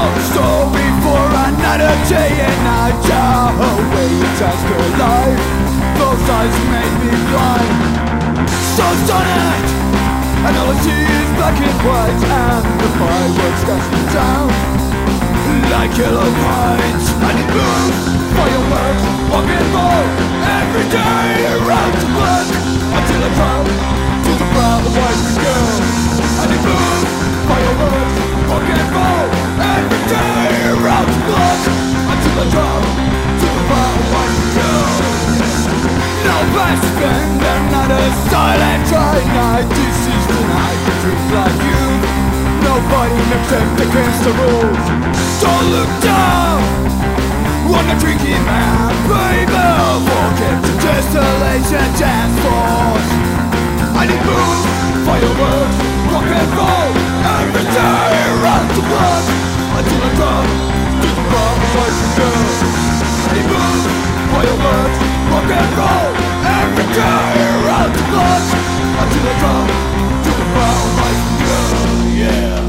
Story for another day and night. Away just for life. Those eyes made me blind. So stunned, and all I see is black and white, and the fireworks dashing down like yellow pines. And it moves, fireworks, rock and roll, every day around the clock, until I drop to the ground, the boys and girls. And it moves, fireworks, rock and roll, every day around the clock, until I drop to the ground, the boys and girls. No best spend another silent dry night. This is the night to treat like you. Nobody makes them against the rules. Don't look down on the drinking man, baby. Forget the desolation dance force. I need moves, fireworks, rock and roll, every day around the block, until I drop to the bar, boys and girls. I need moves, fireworks, rock and roll, every day around the block, until I drop to the bar, boys and girls. Yeah.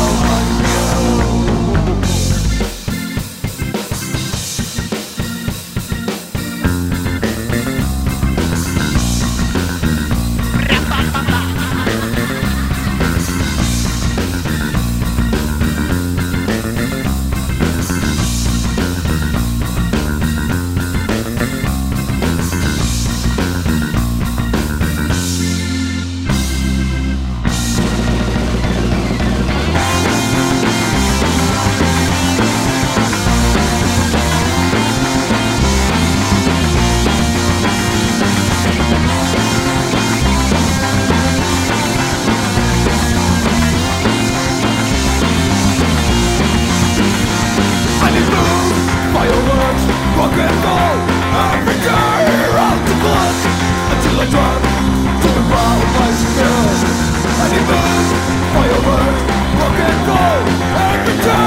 Rock and roll, every day around the block, until I drop to the ground, boys and girls. I need moves, fireworks, rock and roll, every day.